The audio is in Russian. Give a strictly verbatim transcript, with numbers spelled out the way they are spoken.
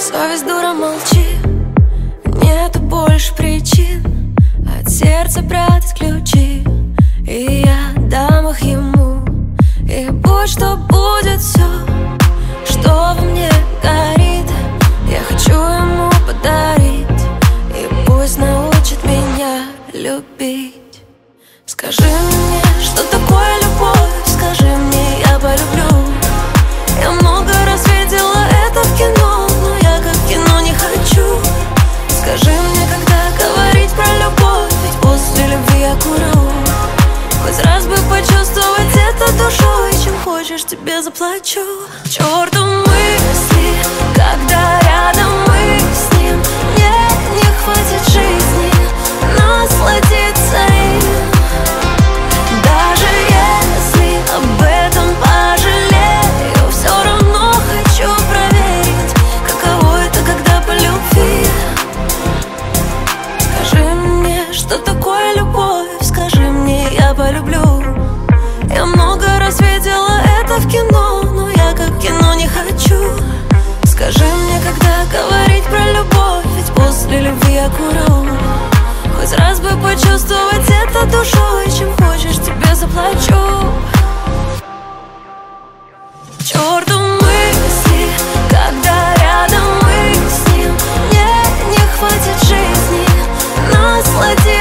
Совесть, дура, молчи, нету больше причин от сердца прятать ключи, и я дам их ему. И будь что будет, все, что во мне горит, я хочу ему подарить, и пусть научит меня любить. Скажи мне, что такое любовь, скажи мне, я полюблю. Я много раз видела это в кино, но я как в кино не хочу. Скажи мне, когда говорить про любовь, ведь после любви я курю. Хоть раз бы почувствовать это душой, чем хочешь, тебе заплачу. К черту мысли, когда рядом мы с ним, мне не хватит жизни насладиться им. Даже если об этом пожалею, все равно хочу проверить, каково это, когда по любви. Скажи мне, что такое любовь, скажи мне, я полюблю. Я много раз видела это в кино, но я как в кино не хочу. Скажи мне, когда говорить про любовь, ведь после любви я курю. Хоть раз бы почувствовать это душой, чем хочешь, тебе заплачу. К черту мысли, когда рядом мы с ним, мне не хватит жизни насладиться.